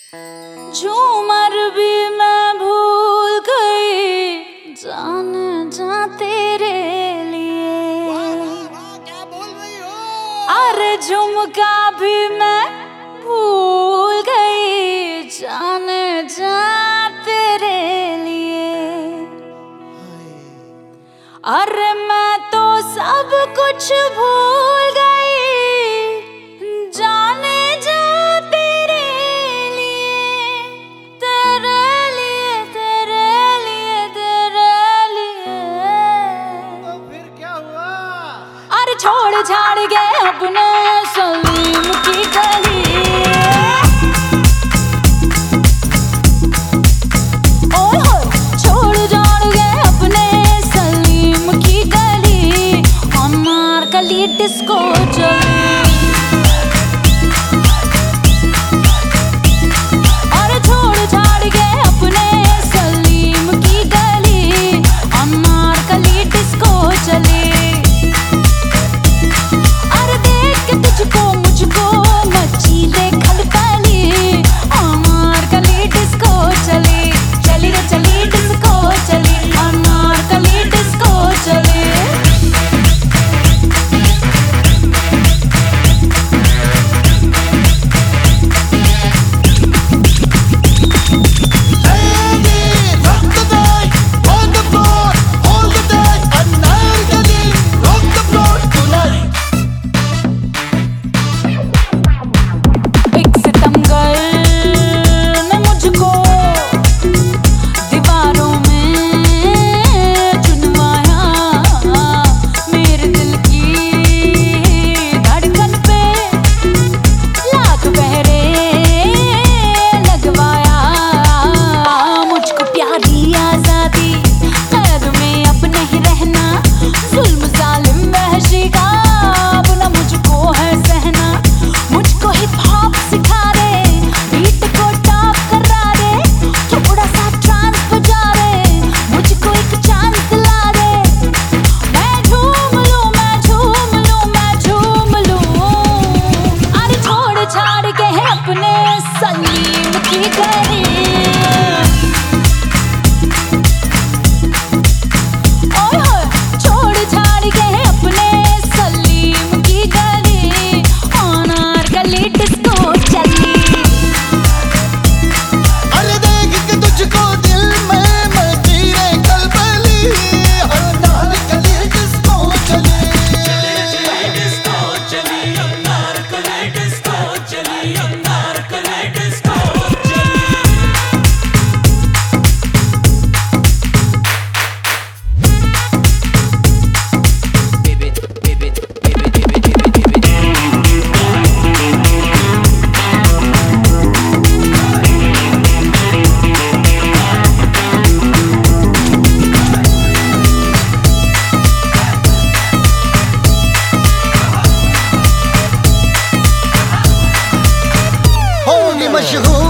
झूमर भी मैं भूल गई जाने जा तेरे लिए। क्या बोल रही हो? अरे झुमका भी मैं भूल गई जाने जा तेरे लिए। अरे मैं तो सब कुछ भूल गई जाने जा तेरे लिए, तेरे लिए, तेरे लिए, तेरे लिए। तो फिर क्या हुआ? अरे छोड़ छाड़ के अपने सलीम की गली, ओए होए छोड़ छाड़ के अपने सलीम की गली, अनारकली डिस्को चली। अरे छोड़ छाड़ के अपने सलीम की गली, अनारकली डिस्को चली। अरे देख के तुझको मुझको मची रे खलबली, अनारकली डिस्को चली, चली रे चली डिस्को चली, अनारकली डिस्को चली। सलीम की गली, ओए होए छोड़ छाड़ के अपने सलीम की गली, अनारकली डिस्को चली। अरे देख के तुझको दिल में मची रे खलबली, अनारकली डिस्को चली, अनारकली डिस्को चली, अनारकली डिस्को चली, अनारकली डिस्को चली। होगी मशहूर